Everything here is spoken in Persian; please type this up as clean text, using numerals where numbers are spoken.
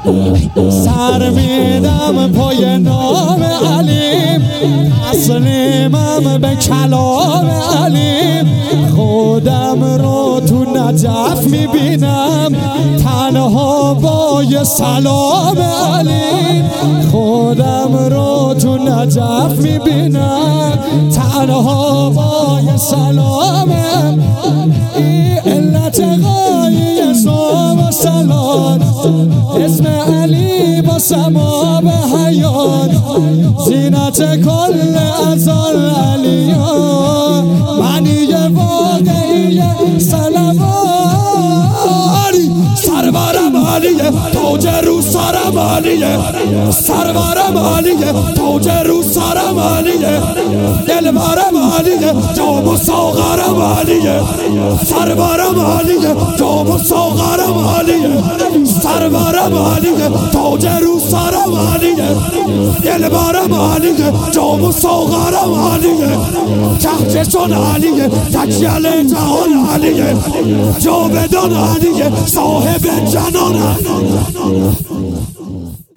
سر میدم پای نام علیم، تسلیمم به کلام علیم. خودم رو تو نجف میبینم تنها با یه سلام علیم. خودم رو تو نجف میبینم تنها با یه سلام. این علت غایه صبح سلام، اسم علی با سما به حیات، زینت کل ازال علیان. معنی واقعی سلواری، سرورم علیه تاج رو سرم علیه، سرورم علیه تاج رو سرم علیه. دلبرم علیه جام و ساغرم علیه، سرورم علیه جام و ساغرم علیه. سرورم علیه تاج رو سرم علیه، دلبرم علیه جام و ساغرم علیه. کهکشان علیه تکیل جهان علیه، جاودان علیه صاحب جنان.